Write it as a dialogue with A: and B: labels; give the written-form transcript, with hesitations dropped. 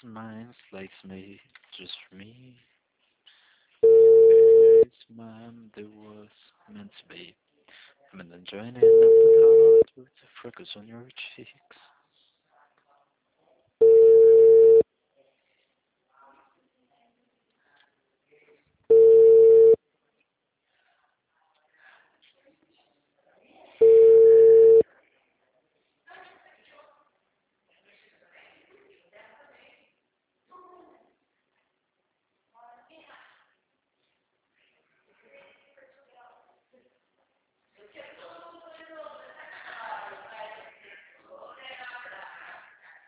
A: minds likes me, just for me. It's man that was meant to be. I'm enjoying it up the with the freckles on your cheeks.